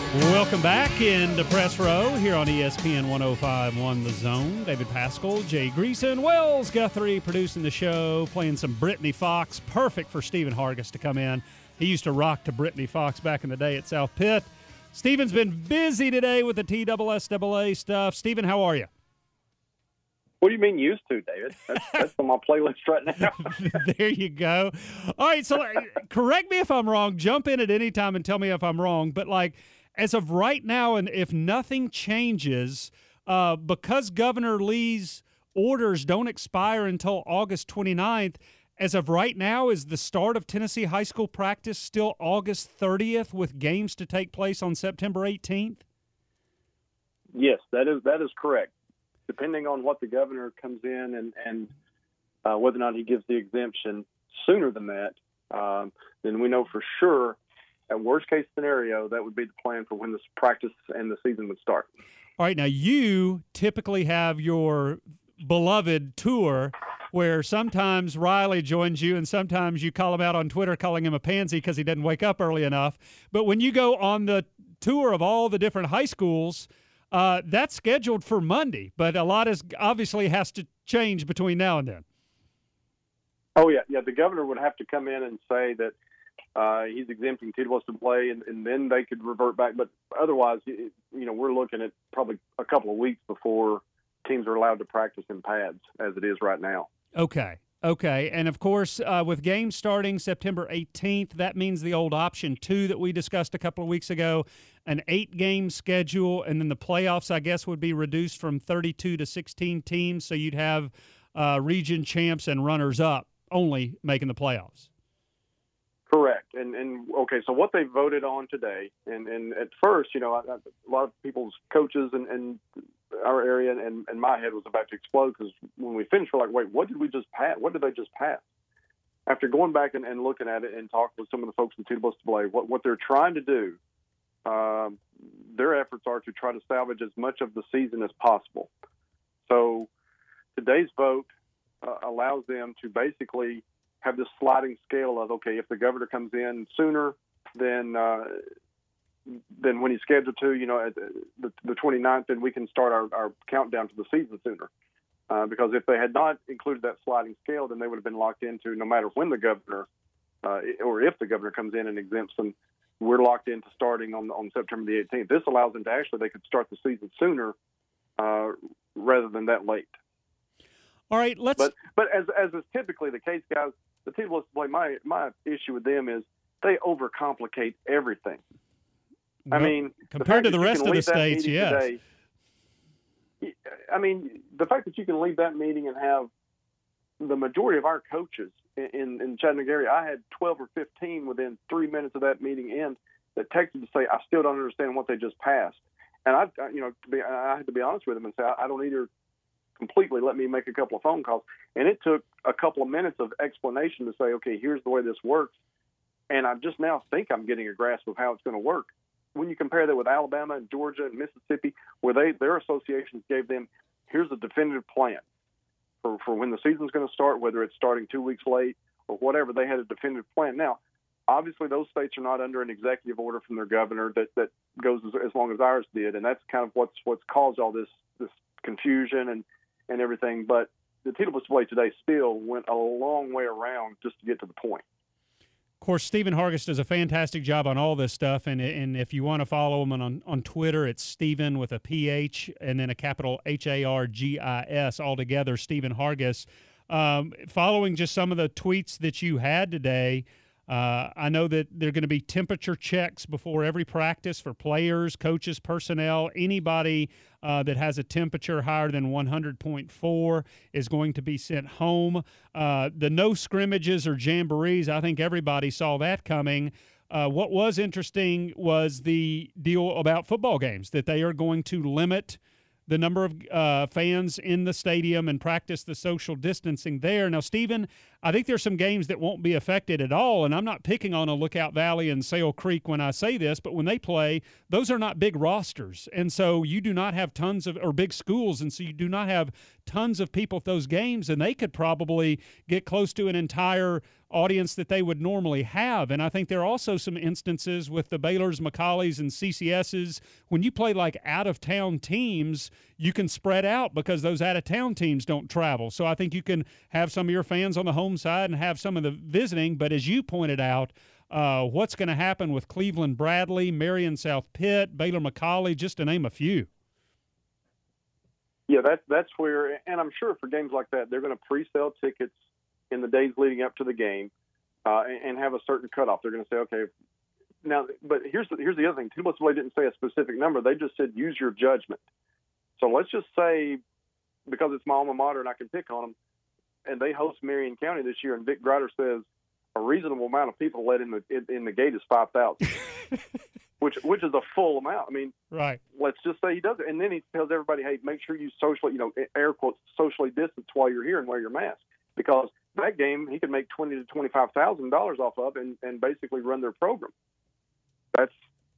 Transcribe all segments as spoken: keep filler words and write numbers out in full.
Welcome back into Press Row here on E S P N one oh five point one The Zone. David Pascal, Jay Greason, Wells Guthrie producing the show, playing some Brittany Fox. Perfect for Stephen Hargis to come in. He used to rock to Brittany Fox back in the day at South Pitt. Stephen's been busy today with the T S S A A stuff. Stephen, how are you? What do you mean used to, David? That's, that's on my playlist right now. There you go. All right, so uh, correct me if I'm wrong. Jump in at any time and tell me if I'm wrong. But, like, as of right now, and if nothing changes, uh, because Governor Lee's orders don't expire until August twenty-ninth, as of right now, is the start of Tennessee high school practice still August thirtieth with games to take place on September eighteenth? Yes, that is that is correct. Depending on what the governor comes in and, and uh, whether or not he gives the exemption sooner than that, um, then we know for sure, at worst case scenario, that would be the plan for when this practice and the season would start. All right, now you typically have your beloved tour where sometimes Riley joins you and sometimes you call him out on Twitter calling him a pansy because he didn't wake up early enough. But when you go on the tour of all the different high schools, uh, that's scheduled for Monday. But a lot is obviously has to change between now and then. Oh, yeah. Yeah, the governor would have to come in and say that uh, he's exempting T S S A A, and, and then they could revert back. But otherwise, you know, we're looking at probably a couple of weeks before teams are allowed to practice in pads as it is right now. Okay. Okay. And, of course, uh, with games starting September eighteenth, that means the old option two that we discussed a couple of weeks ago, an eight-game schedule, and then the playoffs, I guess, would be reduced from thirty-two to sixteen teams, so you'd have uh, region champs and runners-up only making the playoffs. Correct. And, and okay, so what they voted on today, and, and at first, you know, I, I, a lot of people's coaches and, and our area and, and my head was about to explode because when we finished, we're like, wait, what did we just pass? What did they just pass? After going back and, and looking at it and talking with some of the folks in T S S A A, what, what they're trying to do, um, their efforts are to try to salvage as much of the season as possible. So today's vote uh, allows them to basically have this sliding scale of, okay, if the governor comes in sooner than uh, than when he's scheduled to, you know, at the, the twenty-ninth, then we can start our, our countdown to the season sooner. Uh, because if they had not included that sliding scale, then they would have been locked into no matter when the governor uh, or if the governor comes in and exempts them, we're locked into starting on on September the eighteenth. This allows them to actually, they could start the season sooner uh, rather than that late. All right, let's. But but as as is typically the case, guys, the T S S A A, my my issue with them is they overcomplicate everything. Well, I mean, compared the to the rest of the states, yes. Today, I mean, the fact that you can leave that meeting and have the majority of our coaches in, in, in Chattanooga area, I had twelve or fifteen within three minutes of that meeting end that texted to say, I still don't understand what they just passed. And I, you know, to be, I had to be honest with them and say, I, I don't either. Completely let me make a couple of phone calls. And it took a couple of minutes of explanation to say, okay, here's the way this works. And I just now think I'm getting a grasp of how it's going to work. When you compare that with Alabama and Georgia and Mississippi, where they their associations gave them, here's a definitive plan for, for when the season's going to start, whether it's starting two weeks late or whatever, they had a definitive plan. Now, obviously those states are not under an executive order from their governor that, that goes as, as long as ours did. And that's kind of what's what's caused all this this confusion and and everything, but the T S S A A today still went a long way around just to get to the point. Of course, Stephen Hargis does a fantastic job on all this stuff, and and if you want to follow him on, on Twitter, it's Stephen with a P H and then a capital H A R G I S altogether, Stephen Hargis. Um, following just some of the tweets that you had today, Uh, I know that there are going to be temperature checks before every practice for players, coaches, personnel. Anybody uh, that has a temperature higher than one hundred point four is going to be sent home. Uh, the no scrimmages or jamborees, I think everybody saw that coming. Uh, what was interesting was the deal about football games, that they are going to limit the number of uh, fans in the stadium and practice the social distancing there. Now, Stephen, I think there's some games that won't be affected at all, and I'm not picking on a Lookout Valley and Sale Creek when I say this, but when they play, those are not big rosters, and so you do not have tons of – or big schools, and so you do not have tons of people at those games, and they could probably get close to an entire audience that they would normally have. And I think there are also some instances with the Baylors, McCallies, and C C S's, when you play like out-of-town teams, you can spread out because those out-of-town teams don't travel. So I think you can have some of your fans on the home side and have some of the visiting. But as you pointed out, uh, what's going to happen with Cleveland Bradley, Marion South Pitt, Baylor McCallie, just to name a few? Yeah, that's that's where, and I'm sure for games like that, they're going to pre-sell tickets in the days leading up to the game, uh, and, and have a certain cutoff. They're going to say, okay, now, but here's the, here's the other thing. T M S really didn't say a specific number. They just said use your judgment. So let's just say, because it's my alma mater and I can pick on them, and they host Marion County this year, and Vic Grider says a reasonable amount of people let in the in, in the gate is five thousand. Which which is a full amount. I mean, right. Let's just say he does it. And then he tells everybody, hey, make sure you socially, you know, air quotes, socially distance while you're here and wear your mask. Because that game, he could make twenty to twenty-five thousand dollars off of and, and basically run their program. That's,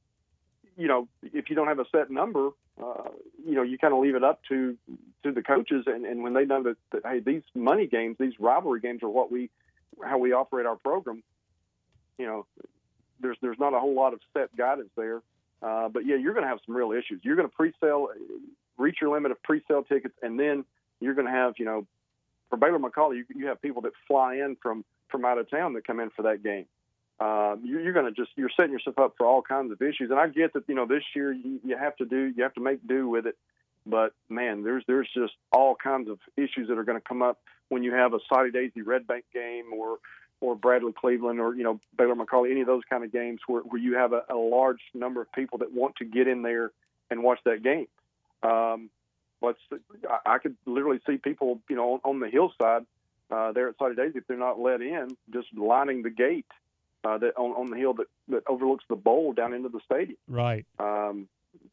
you know, if you don't have a set number, uh, you know, you kind of leave it up to to the coaches. And, and when they know that, that, hey, these money games, these rivalry games are what we, how we operate our program, you know, There's there's not a whole lot of set guidance there, uh, but yeah, you're going to have some real issues. You're going to pre-sale, reach your limit of pre-sale tickets, and then you're going to have, you know, for Baylor McCallie, you, you have people that fly in from, from out of town that come in for that game. Uh, you, you're going to just you're setting yourself up for all kinds of issues. And I get that, you know, this year you, you have to do you have to make do with it, but man, there's there's just all kinds of issues that are going to come up when you have a Soddy Daisy Red Bank game or. or Bradley Cleveland or, you know, Baylor McCallie, any of those kind of games where, where you have a, a large number of people that want to get in there and watch that game. Um, let's, I, I could literally see people, you know, on, on the hillside uh, there at Soddy Daisy, if they're not let in, just lining the gate uh, that on, on the hill that, that overlooks the bowl down into the stadium. Right. Um,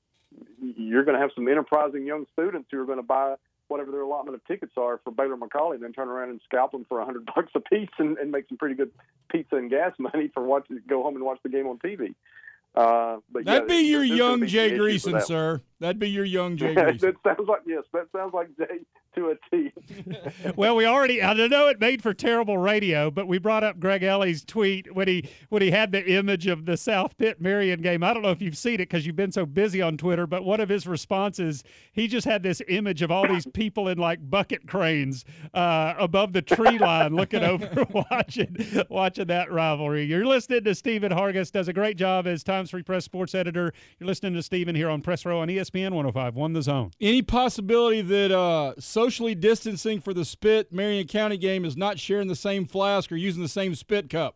you're going to have some enterprising young students who are going to buy whatever their allotment of tickets are for Baylor McCallie, and then turn around and scalp them for a hundred bucks a piece and, and make some pretty good pizza and gas money for watch go home and watch the game on T V. Uh, but That'd yeah, be your there's young be Jay Greason, that sir. That'd be your young Jay that Greason. sounds like yes. That sounds like Jay to a T. Well, we already, I don't know it made for terrible radio, but we brought up Greg Ellie's tweet when he when he had the image of the South Pitt Marion game. I don't know if you've seen it because you've been so busy on Twitter, but one of his responses, he just had this image of all these people in like bucket cranes uh, above the tree line looking over watching watching that rivalry. You're listening to Stephen Hargis, does a great job as Times Free Press sports editor. You're listening to Stephen here on Press Row on E S P N one oh five point one The Zone. Any possibility that uh, socially distancing for the Spit Marion County game is not sharing the same flask or using the same spit cup?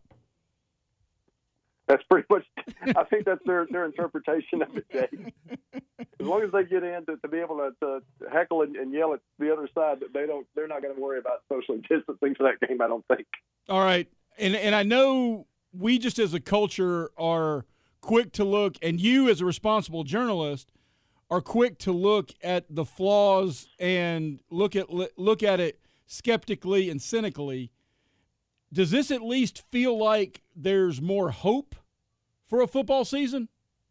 That's pretty much. I think that's their, their interpretation of it, Jay. As long as they get in to, to be able to, to heckle and, and yell at the other side, that they don't, they're not going to worry about socially distancing for that game. I don't think. All right, and and I know we just as a culture are quick to look, and you as a responsible journalist are quick to look at the flaws and look at look at it skeptically and cynically. Does this at least feel like there's more hope for a football season?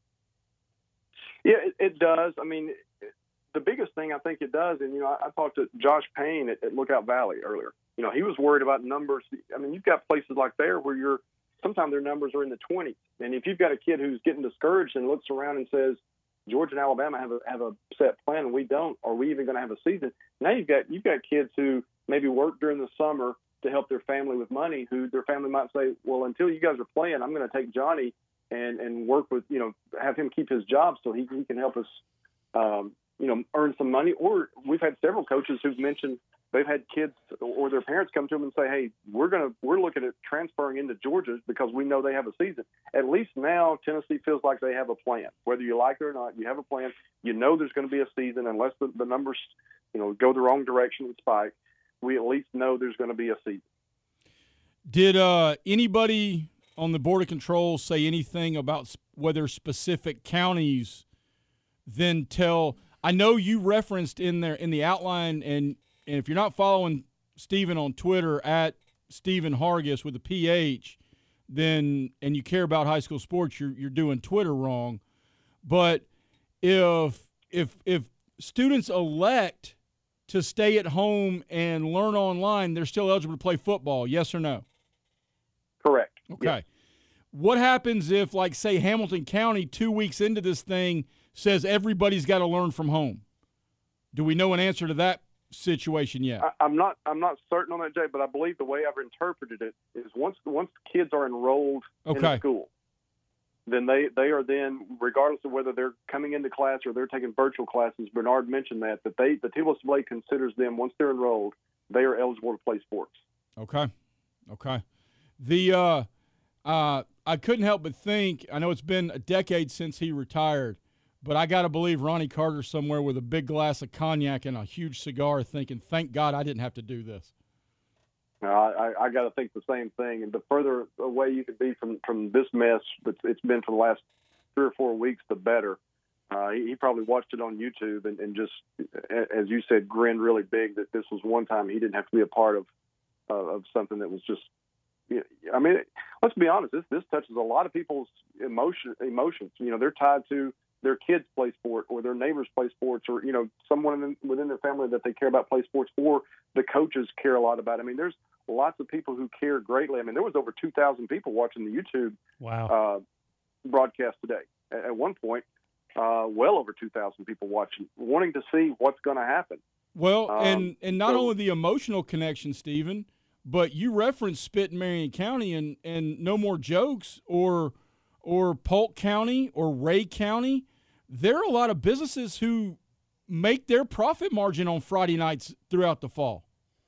Yeah, it, it does. I mean, it, the biggest thing I think it does, and, you know, I, I talked to Josh Payne at, at Lookout Valley earlier. You know, he was worried about numbers. I mean, you've got places like there where you're sometimes their numbers are in the twenties. And if you've got a kid who's getting discouraged and looks around and says, Georgia and Alabama have a have a set plan and we don't, are we even going to have a season? Now you've got you've got kids who maybe work during the summer to help their family with money, who their family might say, well, until you guys are playing, I'm going to take Johnny and, and work with, you know, have him keep his job so he, he can help us, um, you know, earn some money. Or we've had several coaches who've mentioned they've had kids or their parents come to them and say, hey, we're going to, we're looking at transferring into Georgia because we know they have a season. At least now Tennessee feels like they have a plan. Whether you like it or not, you have a plan. You know there's going to be a season unless the, the numbers, you know, go the wrong direction and spike. We at least know there's going to be a season. Did uh, anybody on the Board of Control say anything about whether specific counties then tell – I know you referenced in there in the outline, and, and if you're not following Stephen on Twitter at Stephen Hargis with a P H, then and you care about high school sports, you're you're doing Twitter wrong. But if if if students elect – to stay at home and learn online, they're still eligible to play football, yes or no? Correct. Okay. Yes. What happens if, like, say, Hamilton County, two weeks into this thing, says everybody's got to learn from home? Do we know an answer to that situation yet? I, I'm not. I'm not certain on that, Jay. But I believe the way I've interpreted it is once once kids are enrolled Okay. in a school, then they, they are then, regardless of whether they're coming into class or they're taking virtual classes. Bernard mentioned that that they the T W S B A considers them, once they're enrolled, they are eligible to play sports. Okay. Okay. The uh, uh, I couldn't help but think. I know it's been a decade since he retired. But I got to believe Ronnie Carter somewhere with a big glass of cognac and a huge cigar thinking, thank God I didn't have to do this. Uh, I, I got to think the same thing. And the further away you could be from, from this mess that it's been for the last three or four weeks, the better. Uh, he, he probably watched it on YouTube and, and just, as you said, grinned really big that this was one time he didn't have to be a part of uh, of something that was just, I mean, let's be honest, this, this touches a lot of people's emotion, emotions. You know, they're tied to their kids play sport or their neighbors play sports or, you know, someone within their family that they care about play sports or the coaches care a lot about. I mean, there's lots of people who care greatly. I mean, there was over two thousand people watching the YouTube wow. uh, broadcast today. At, at one point, uh, well over two thousand people watching, wanting to see what's going to happen. Well, um, and, and not so, only the emotional connection, Stephen, but you referenced Spit and Marion County and, and No More Jokes or or Polk County or Ray County. There are a lot of businesses who make their profit margin on Friday nights throughout the fall.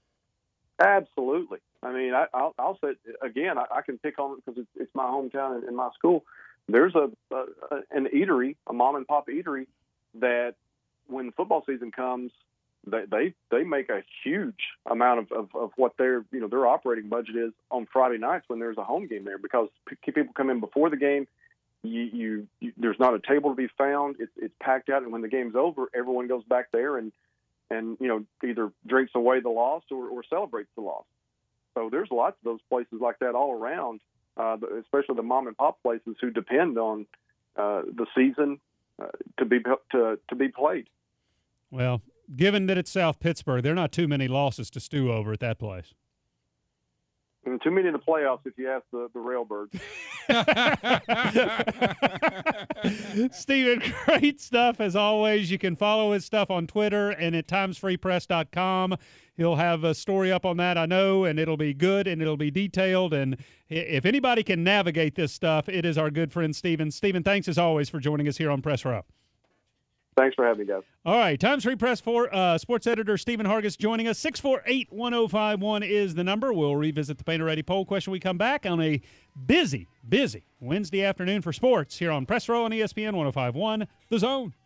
Absolutely. I mean, I, I'll, I'll say it again. I, I can pick on it because it's, it's my hometown and, and my school. There's a, a an eatery, a mom and pop eatery, that when football season comes, they they, they make a huge amount of, of, of what their you know their operating budget is on Friday nights when there's a home game there, because people come in before the game. You, you, you, there's not a table to be found. It's, it's packed out, and when the game's over, everyone goes back there and, and you know either drinks away the loss or, or celebrates the loss. So there's lots of those places like that all around, uh, especially the mom and pop places who depend on uh, the season uh, to be to to be played. Well, given that it's South Pittsburgh, there are not too many losses to stew over at that place. And too many in the playoffs, if you ask the, the Railbirds. Stephen, great stuff as always. You can follow his stuff on Twitter and at times free press dot com. He'll have a story up on that, I know, and it'll be good and it'll be detailed. And if anybody can navigate this stuff, it is our good friend Stephen. Stephen, thanks as always for joining us here on Press Row. Thanks for having me, guys. All right, Times Free Press for uh, sports editor Stephen Hargis joining us. six four eight, one oh five one is the number. We'll revisit the Painter Ready poll question. We come back on a busy, busy Wednesday afternoon for sports here on Press Row on E S P N one oh five point one, The Zone.